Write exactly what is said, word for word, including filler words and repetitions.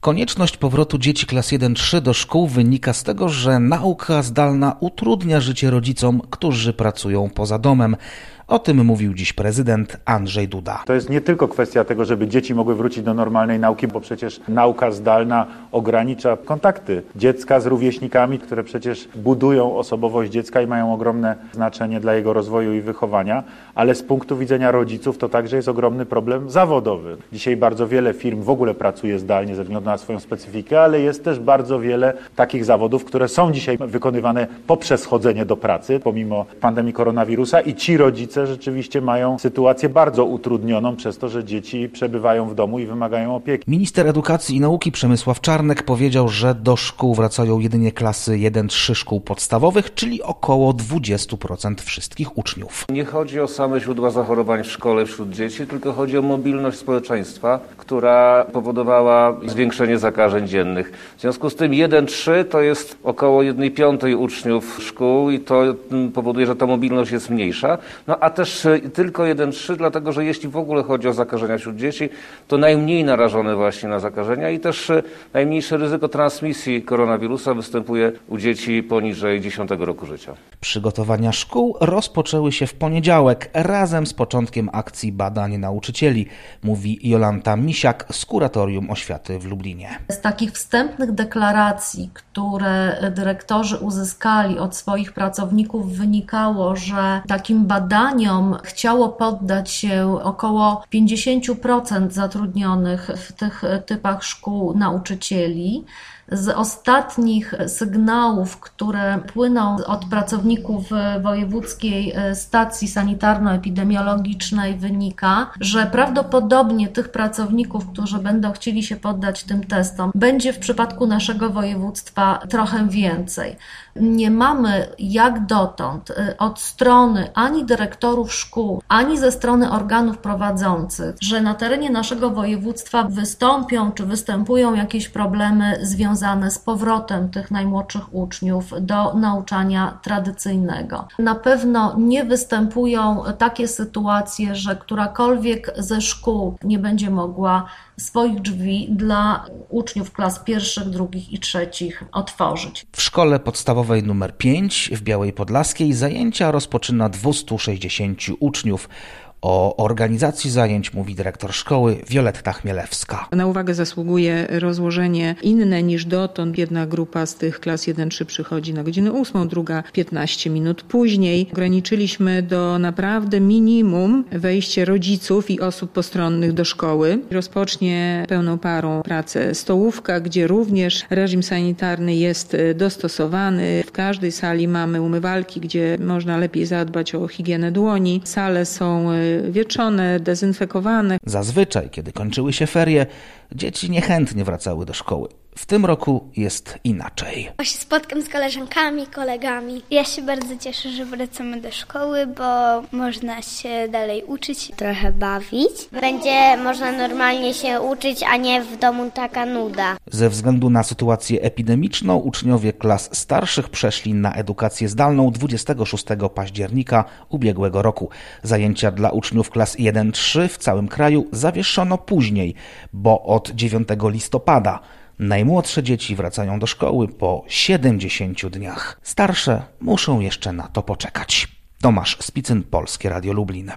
Konieczność powrotu dzieci klas jeden trzy do szkół wynika z tego, że nauka zdalna utrudnia życie rodzicom, którzy pracują poza domem. O tym mówił dziś prezydent Andrzej Duda. To jest nie tylko kwestia tego, żeby dzieci mogły wrócić do normalnej nauki, bo przecież nauka zdalna ogranicza kontakty dziecka z rówieśnikami, które przecież budują osobowość dziecka i mają ogromne znaczenie dla jego rozwoju i wychowania, ale z punktu widzenia rodziców to także jest ogromny problem zawodowy. Dzisiaj bardzo wiele firm w ogóle pracuje zdalnie ze względu na swoją specyfikę, ale jest też bardzo wiele takich zawodów, które są dzisiaj wykonywane poprzez chodzenie do pracy, pomimo pandemii koronawirusa, i ci rodzice rzeczywiście mają sytuację bardzo utrudnioną przez to, że dzieci przebywają w domu i wymagają opieki. Minister Edukacji i Nauki Przemysław Czarnek powiedział, że do szkół wracają jedynie klasy jeden trzy szkół podstawowych, czyli około dwadzieścia procent wszystkich uczniów. Nie chodzi o same źródła zachorowań w szkole wśród dzieci, tylko chodzi o mobilność społeczeństwa, która powodowała zwiększenie zakażeń dziennych. W związku z tym jeden trzy to jest około jednej piątej uczniów szkół i to powoduje, że ta mobilność jest mniejsza. No a też tylko jeden trzy, dlatego że jeśli w ogóle chodzi o zakażenia wśród dzieci, to najmniej narażone właśnie na zakażenia i też najmniejsze ryzyko transmisji koronawirusa występuje u dzieci poniżej dziesiątego roku życia. Przygotowania szkół rozpoczęły się w poniedziałek razem z początkiem akcji badań nauczycieli, mówi Jolanta Misiak z Kuratorium Oświaty w Lublinie. Z takich wstępnych deklaracji, które dyrektorzy uzyskali od swoich pracowników, wynikało, że takim badaniom chciało poddać się około pięćdziesiąt procent zatrudnionych w tych typach szkół nauczycieli. Z ostatnich sygnałów, które płyną od pracowników Wojewódzkiej Stacji Sanitarno-Epidemiologicznej, wynika, że prawdopodobnie tych pracowników, którzy będą chcieli się poddać tym testom, będzie w przypadku naszego województwa trochę więcej. Nie mamy jak dotąd od strony ani dyrektorów szkół, ani ze strony organów prowadzących, że na terenie naszego województwa wystąpią czy występują jakieś problemy związane z powrotem tych najmłodszych uczniów do nauczania tradycyjnego. Na pewno nie występują takie sytuacje, że którakolwiek ze szkół nie będzie mogła swoich drzwi dla uczniów klas pierwszych, drugich i trzecich otworzyć. W szkole podstawowej numer pięć w Białej Podlaskiej zajęcia rozpoczyna dwieście sześćdziesiąt uczniów. O organizacji zajęć mówi dyrektor szkoły Wioletta Chmielewska. Na uwagę zasługuje rozłożenie inne niż dotąd. Jedna grupa z tych klas jeden trzy przychodzi na godzinę ósmą, druga piętnaście minut później. Ograniczyliśmy do naprawdę minimum wejście rodziców i osób postronnych do szkoły. Rozpocznie pełną parą pracę stołówka, gdzie również reżim sanitarny jest dostosowany. W każdej sali mamy umywalki, gdzie można lepiej zadbać o higienę dłoni. Sale są wietrzone, dezynfekowane. Zazwyczaj, kiedy kończyły się ferie, dzieci niechętnie wracały do szkoły. W tym roku jest inaczej. Ja się spotkam z koleżankami, kolegami. Ja się bardzo cieszę, że wracamy do szkoły, bo można się dalej uczyć, trochę bawić. Będzie można normalnie się uczyć, a nie w domu taka nuda. Ze względu na sytuację epidemiczną uczniowie klas starszych przeszli na edukację zdalną dwudziestego szóstego października ubiegłego roku. Zajęcia dla uczniów klas jeden trzy w całym kraju zawieszono później, bo od dziewiątego listopada. Najmłodsze dzieci wracają do szkoły po siedemdziesięciu dniach. Starsze muszą jeszcze na to poczekać. Tomasz Spicyn, Polskie Radio Lublin.